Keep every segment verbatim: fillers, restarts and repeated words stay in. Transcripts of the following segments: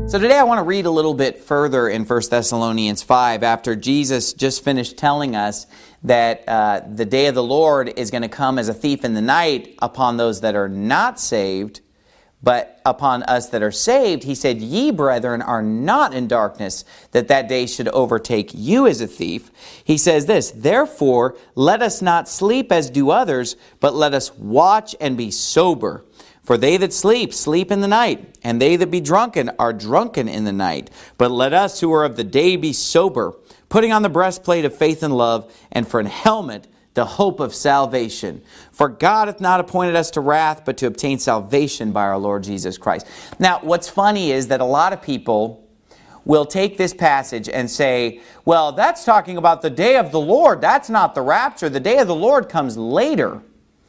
So today I want to read a little bit further in First Thessalonians five after Jesus just finished telling us that uh, the day of the Lord is going to come as a thief in the night upon those that are not saved, but upon us that are saved. He said, "Ye, brethren, are not in darkness, that that day should overtake you as a thief." He says this, "Therefore, let us not sleep as do others, but let us watch and be sober. For they that sleep, sleep in the night, and they that be drunken are drunken in the night. But let us who are of the day be sober, putting on the breastplate of faith and love, and for an helmet the hope of salvation. For God hath not appointed us to wrath, but to obtain salvation by our Lord Jesus Christ." Now, what's funny is that a lot of people will take this passage and say, well, that's talking about the day of the Lord. That's not the rapture. The day of the Lord comes later.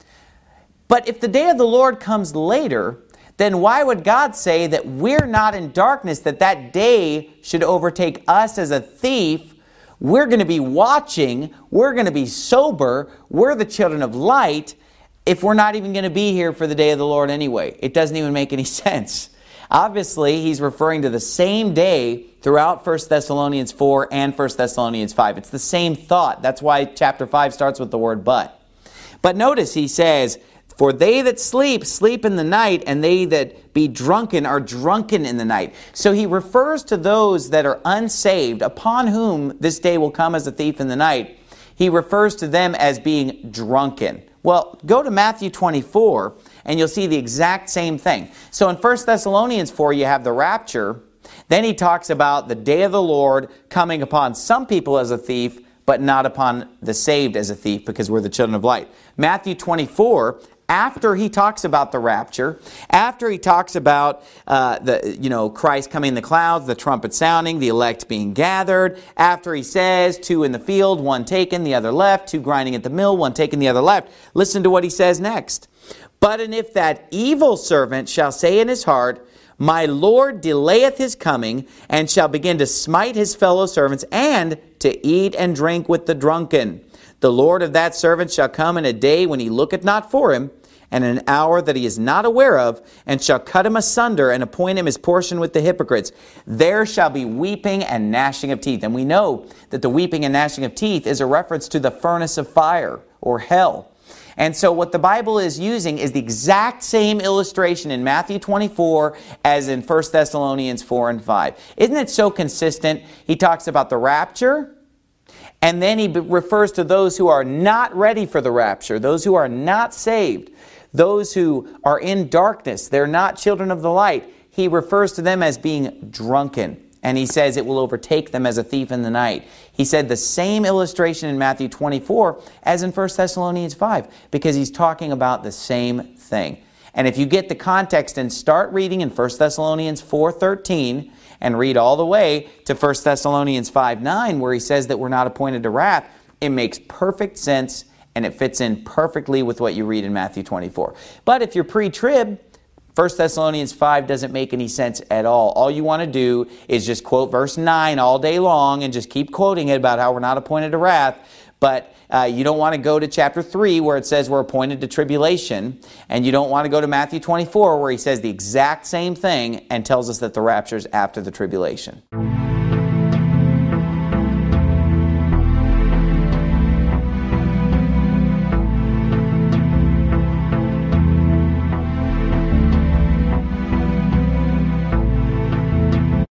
But if the day of the Lord comes later, then why would God say that we're not in darkness, that that day should overtake us as a thief? We're going to be watching, we're going to be sober, we're the children of light, if we're not even going to be here for the day of the Lord anyway. It doesn't even make any sense. Obviously, he's referring to the same day throughout First Thessalonians four and First Thessalonians five. It's the same thought. That's why chapter five starts with the word but. But notice he says, "For they that sleep, sleep in the night, and they that be drunken are drunken in the night." So he refers to those that are unsaved, upon whom this day will come as a thief in the night. He refers to them as being drunken. Well, go to Matthew twenty-four, and you'll see the exact same thing. So in First Thessalonians four, you have the rapture. Then he talks about the day of the Lord coming upon some people as a thief, but not upon the saved as a thief, because we're the children of light. Matthew twenty-four, after he talks about the rapture, after he talks about uh, the you know Christ coming in the clouds, the trumpet sounding, the elect being gathered, after he says, two in the field, one taken, the other left, two grinding at the mill, one taken, the other left, listen to what he says next. "But and if that evil servant shall say in his heart, My Lord delayeth his coming, and shall begin to smite his fellow servants, and to eat and drink with the drunken, the Lord of that servant shall come in a day when he looketh not for him, and in an hour that he is not aware of, and shall cut him asunder, and appoint him his portion with the hypocrites. There shall be weeping and gnashing of teeth." And we know that the weeping and gnashing of teeth is a reference to the furnace of fire, or hell. And so what the Bible is using is the exact same illustration in Matthew twenty-four as in First Thessalonians four and five. Isn't it so consistent? He talks about the rapture, and then he refers to those who are not ready for the rapture, those who are not saved, those who are in darkness, they're not children of the light. He refers to them as being drunken. And he says it will overtake them as a thief in the night. He said the same illustration in Matthew twenty-four as in First Thessalonians five, because he's talking about the same thing. And if you get the context and start reading in First Thessalonians four thirteen and read all the way to First Thessalonians five nine, where he says that we're not appointed to wrath, it makes perfect sense and it fits in perfectly with what you read in Matthew twenty-four. But if you're pre-trib, First Thessalonians five doesn't make any sense at all. All you want to do is just quote verse nine all day long and just keep quoting it about how we're not appointed to wrath. But uh, you don't want to go to chapter three where it says we're appointed to tribulation. And you don't want to go to Matthew twenty-four where he says the exact same thing and tells us that the rapture is after the tribulation.